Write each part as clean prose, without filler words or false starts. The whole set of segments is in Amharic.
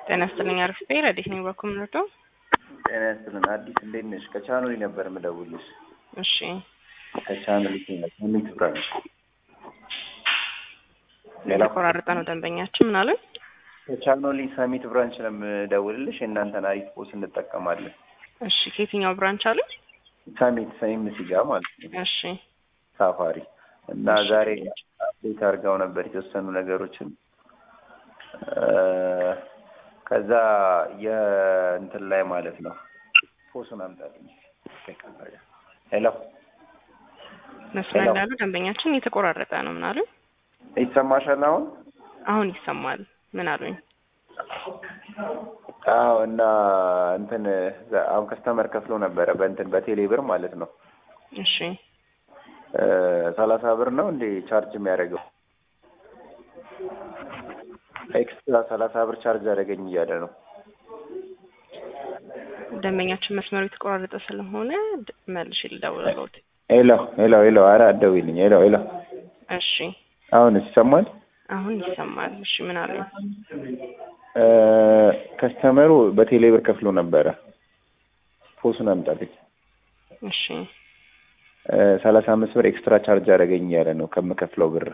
ጤና ይስጥልኝ አርፍቴ ረዲት ነኝ በኮምነቶ ጤና ይስጥልኝ አዲስ እንዴት ነሽ? ከቻናሌ ነበር የምደውልሽ። እሺ ከቻናሌ ነው ምን ትብራለሽ? ሌላ ቆራርጣ ነው ደንበኛችን ምን አለ? ከቻናሌ ሰሚት ብራንች ነው የምደውልልሽ። እናንተን አሪፍ ፖስ እንጠቀማለን። እሺ ከየትኛው ብራንች አለ? ሰሚት ሲጋ ማለት ነው። እሺ ሳፋሪ እና ዛሬ አፕዴት አድርገው ነበር የተወሰኑ ነገሮችን ከዛ የእንትን ላይ ማለት ነው ፖስን አምጣልኝ። ሄሎ መስመር ላይ ያሉ ደንበኛችን የተቆራረጠ ነው ምን አሉ? ይሰማሻል? አሁን ይሰማል። ምን አሉኝ? አዎ እና እንትን አሁን ከስተመር ከፍሎ ነበረ በእንትን በቴሌብር ማለት ነው። እሺ 30 ብር ነው እንዴ ቻርጅ የሚያደርገው? ኤክስትራ 30 ብር ቻርጅ አደረገኝ እያለ ነው። ደንበኛችን መስመሩ የተቆራረጠ ስለሆነ መልሽ ልደውልልዎት። ሄሎ ኧረ አትደውይልኝ። ሄሎ እሺ አሁን ይሰማል? አሁን ይሰማል። እሺ ምን አሉ? ከስተመሩ በቴሌብር ከፍሎ ነበረ ፖሱን አምጣልኝ። እሺ 35 ብር ኤክስትራ ቻርጅ አደረገኝ እያለ ነው ከምከፍለው ብር።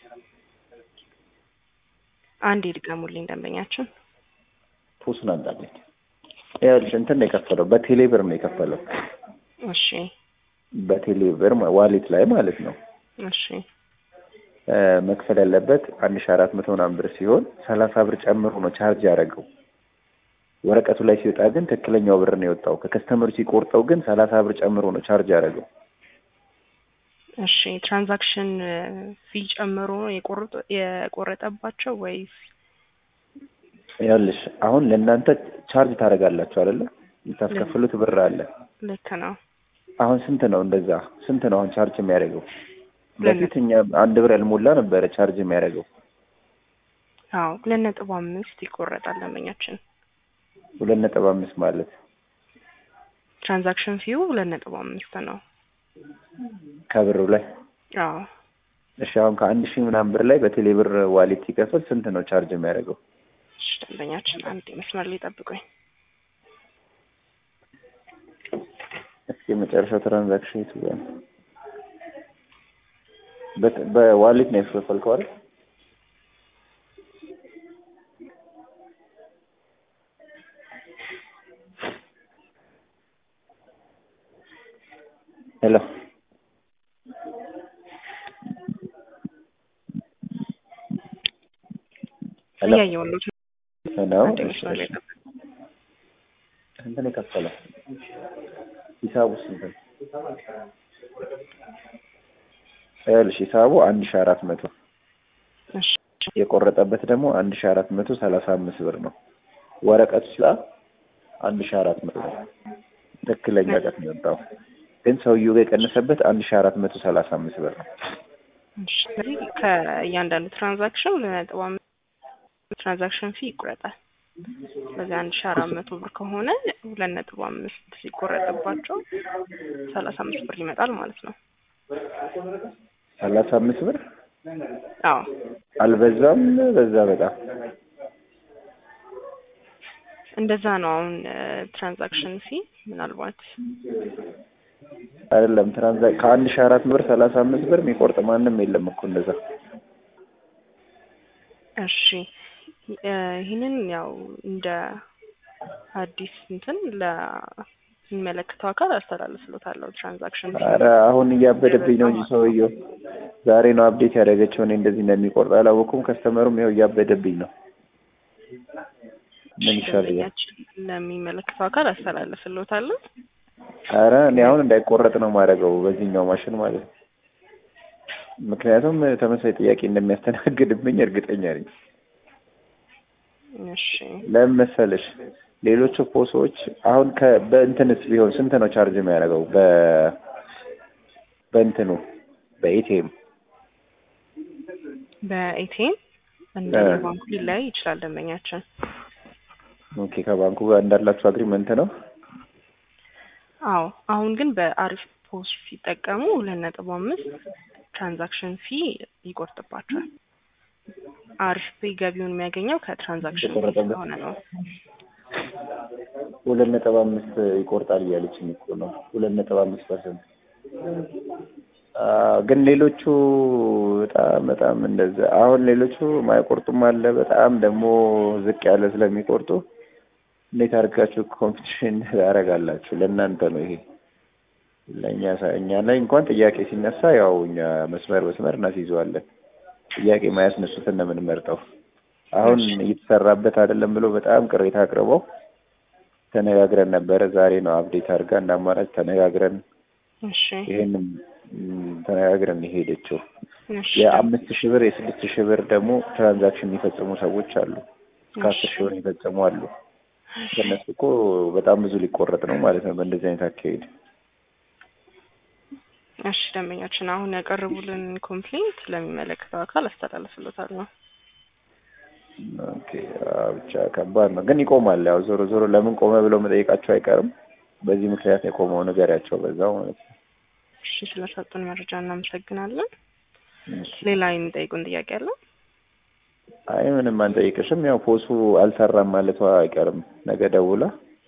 አንድ ይድገሙልኝ ደንበኛችን። ፖሱን አምጣልኝ። ያልሽ እንትን ነው የከፈለው በቴሌብር ነው የከፈለው። እሺ በቴሌብር ዋሌት ላይ ማለት ነው። እሺ መክፈል ያለበት 1400 ምናምን ብር ሲሆን 30 ብር ጨምሮ ነው ቻርጅ ያደረገው። ወረቀቱ ላይ ሲወጣ ግን ትክክለኛው ብር ነው የወጣው። ከከስተመሩ ሲቆርጠው ግን 30 ብር ጨምሮ ነው ቻርጅ ያደረገው። እሺ ትራንዛክሽን ፊ ጨምሮ ነው የቆረጠባቸው ወይስ? ያልሽ አሁን ለእናንተ ቻርጅ ታደርጋላችሁ አይደለ? የምታስከፍሉት ብር አለ። ልክ ነው። አሁን ስንት ነው እንደዛ? ስንት ነው አሁን ቻርጅ የሚያደርገው? በፊት እኛ 1 ብር ያልሞላ ነበረ ቻርጅ የሚያደርገው። አዎ 2.5 ይቆረጣል ደንበኛችን። 2.5 ማለት ትራንዛክሽን ፊው 2.5 ነው ከብሩ ላይ። አዎ እሺ አሁን ከ1000 ምናምን ብር ላይ በቴሌ ብር ዋሌት ሲከፍል ስንት ነው ቻርጅ የሚያደርገው? እሺ ደንበኛችን አንድ መስመር ላይ ጠብቁኝ። እስኪ የመጨረሻው ትራንዛክሽን የቱ ጋር ነው? በዋሌት ነው የከፈልከው አይደል? ሄሎ ያየውልዎት ነው። ስንት ነው የከፈለው? ሂሳቡ ስንት ነው? እልሽ ሂሳቡ 1400። እሺ የቆረጠበት ደግሞ 1435 ብር ነው። ወረቀቱ ላይ 1400 ነው። ትክክለኛ ቀጥ ነው የወጣው። ግን ሰውዬው ጋር የቀነሰበት 1435 ብር ነው። እሺ ስለዚህ ከእያንዳንዱ ትራንዛክሽን 2.5 ትራንዛክሽን ፊ ይቆረጣል። ስለዚህ 1400 ብር ከሆነ 2.5 ሲቆረጥባቸው 35 ብር ይመጣል ማለት ነው። 35 ብር? አዎ አልበዛም? በዛ በጣም እንደዛ ነው። አሁን ትራንዛክሽን ፊ ምናልባት አይደለም ከ1400 ብር 35 ብር የሚቆርጥ ማንም የለም እኮ እንደዛ። እሺ ይሄንን ያው እንደ አዲስ እንትን ለሚመለከተው አካል አስተላልፍሎታለሁ ትራንዛክሽን። ኧረ አሁን እያበደብኝ ነው እንጂ ሰውዬው ዛሬ ነው አፕዴት ያደረገችው። እኔ እንደዚህ እንደሚቆርጥ አላወኩም። ከስተመሩም ይኸው እያበደብኝ ነው። ምን ይሻላል? ለሚመለከተው አካል አስተላልፍሎታለሁ። ኧረ እኔ አሁን እንዳይቆረጥ ነው ማድረገው በዚህኛው ማሽን ማለት ነው። ምክንያቱም ተመሳሳይ ጥያቄ እንደሚያስተናግድብኝ እርግጠኛ ነኝ። እሺ ለምን መሰለሽ ሌሎቹ ፖሶች አሁን በእንትንስ ቢሆን ስንት ነው ቻርጅ የሚያደርገው? በእንትኑ በኤቲኤም እንደ ባንኩ ላይ ይችላል ደንበኛችን። ኦኬ ከባንኩ ጋር እንዳላችሁ አግሪመንት ነው? አዎ አሁን ግን በአሪፍ ፖስ ሲጠቀሙ 2.5 ትራንዛክሽን ፊ ይቆርጥባቸዋል። አሪፍ ገቢውን የሚያገኘው ከትራንዛክሽን የተቆረጠበት ስለሆነ ነው። 2.5 ይቆርጣል እያለችኝ እኮ ነው። 2.5%። ግን ሌሎቹ በጣም እንደዛ አሁን ሌሎቹ ማይቆርጡም አለ። በጣም ደግሞ ዝቅ ያለ ስለሚቆርጡ እንዴት አድርጋችሁ ኮምፒቲሽን ያደርጋላችሁ? ለእናንተ ነው ይሄ። እኛ ላይ እንኳን ጥያቄ ሲነሳ ያው እኛ መስመር እናስይዘዋለን። ጥያቄ ማያስነሱትን ነው የምንመርጠው። አሁን እየተሰራበት አይደለም ብሎ በጣም ቅሬታ አቅርበው ተነጋግረን ነበረ። ዛሬ ነው አፕዴት አድርጋ እንደ አማራጭ ተነጋግረን ይሄንን ተነጋግረን የሄደችው። የ5,000 ብር የ6,000 ብር ደግሞ ትራንዛክሽን የሚፈጽሙ ሰዎች አሉ። ከ10,000 ብር የሚፈጽሙ አሉ። ከነሱ እኮ በጣም ብዙ ሊቆረጥ ነው ማለት ነው በእንደዚህ አይነት አካሄድ። እሺ ደንበኛችን አሁን ያቀርቡልን ኮምፕሌንት ለሚመለከተው አካል አስተላልፍሎታለሁ። ኦኬ ብቻ ከባድ ነው ግን ይቆማል። ያው ዞሮ ዞሮ ለምን ቆመ ብለው መጠየቃቸው አይቀርም። በዚህ ምክንያት የቆመው ነገራቸው በዛው ማለት ነው። እሺ ስለሰጡን መረጃ እናመሰግናለን። ሌላ የሚጠይቁን ጥያቄ አለ? አይ ምንም አንጠይቅሽም። ያው ፖሱ አልሰራም ማለቷ አይቀርም። ነገ ደውላ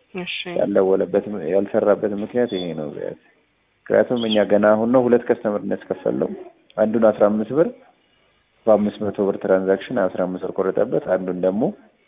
ያልሰራበት ምክንያት ይሄ ነው። ምክንያቱም እኛ ገና አሁን ነው 2 ከስተመር እናስከፈለው። አንዱን 15 ብር በ500 ብር ትራንዛክሽን 15 ብር ቆረጠበት። አንዱን ደግሞ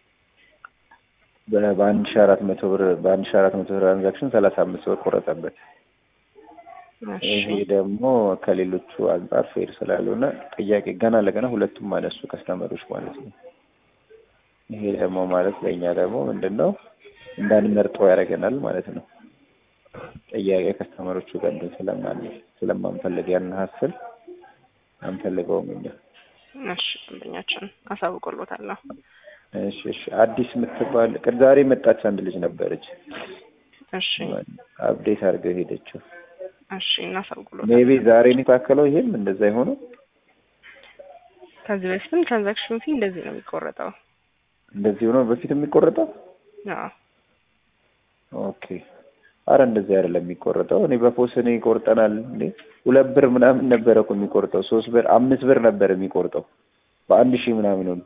በ1400 ብር በ1400 ትራንዛክሽን 35 ብር ቆረጠበት። ይሄ ደግሞ ከሌሎቹ አንጻር ፌር ስላልሆነ ጥያቄ ገና ለገና ሁለቱም አነሱ ከስተመሮች ማለት ነው። ይሄ ደግሞ ማለት ለኛ ደግሞ ምንድነው እንዳንመርጠው ያደርገናል ማለት ነው። ጥያቄ ከስተመሮቹ ጋር ስለማንፈልግ ያን ሀስል አንፈልገውም እኛ። እሺ ደንበኛችን አሳውቆሎታል። እሺ አዲስ የምትባል ዛሬ መጣች አንድ ልጅ ነበረች። እሺ አፕዴት አድርገው ሄደችው። እሺ እናሳውቆሎታል። ሜቢ ዛሬ ነው የታከለው። ይሄም እንደዛ ይሆነው። ከዚህ በፊትም ትራንዛክሽን ፊ እንደዚህ ነው የሚቆረጠው። እንደዚህ ሆኖ በፊት የሚቆረጠው? አዎ። ኦኬ አረ እንደዚህ አይደለም የሚቆረጠው። እኔ በፖስኔ ይቆርጠናል እንዴ 2 ብር ምናምን ነበር እኮ የሚቆርጠው። 3 ብር 5 ብር ነበር የሚቆርጠው በ1000 ምናምን ነው።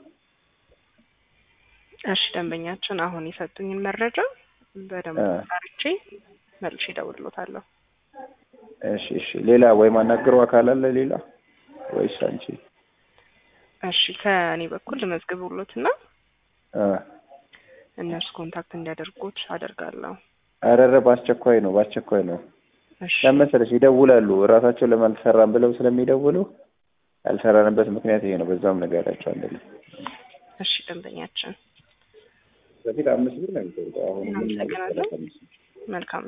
እሺ ደንበኛችን አሁን የሰጡኝን መረጃ በደንብ አርቼ መልሼ እደውልልዎታለሁ። እሺ ሌላ ወይ ማናገረው አካል አለ ሌላ ወይስ አንቺ? እሺ ከእኔ በኩል ልመዝግብልዎትና እነሱ ኮንታክት እንዲያደርጉት አደርጋለሁ። አረረ በአስቸኳይ ነው። እሺ ለምሳሌ ይደውላሉ እራሳቸው ለማልሰራም ብለው ስለሚደውሉ ያልሰራንበት ምክንያት ይሄ ነው። በዛም ነገራቸው አይደል? እሺ ደንበኛችን በፊት 5 ብር ነው የሚቆርጠው። አሁን ምን ማለት ነው? መልካም